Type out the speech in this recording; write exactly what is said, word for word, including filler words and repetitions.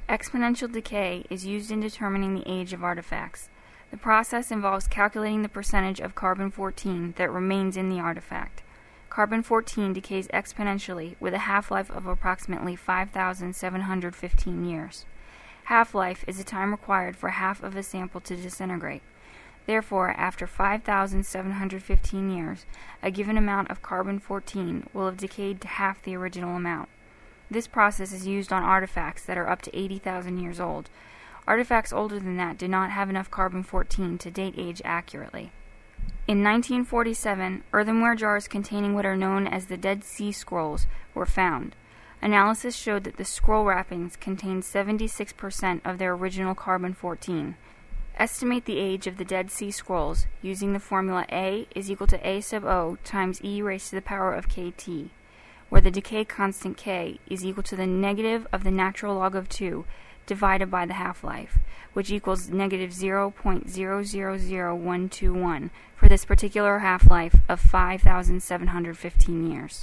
Exponential decay is used in determining the age of artifacts. The process involves calculating the percentage of carbon fourteen that remains in the artifact. Carbon fourteen decays exponentially with a half-life of approximately five thousand seven hundred fifteen years. Half-life is the time required for half of a sample to disintegrate. Therefore, after five thousand seven hundred fifteen years, a given amount of carbon fourteen will have decayed to half the original amount. This process is used on artifacts that are up to eighty thousand years old. Artifacts older than that do not have enough carbon fourteen to date age accurately. In nineteen forty-seven, earthenware jars containing what are known as the Dead Sea Scrolls were found. Analysis showed that the scroll wrappings contained seventy-six percent of their original carbon fourteen. Estimate the age of the Dead Sea Scrolls using the formula A is equal to A sub O times E raised to the power of kT, where the decay constant K is equal to the negative of the natural log of two divided by the half-life, which equals negative zero point zero zero zero one two one for this particular half-life of five thousand seven hundred fifteen years.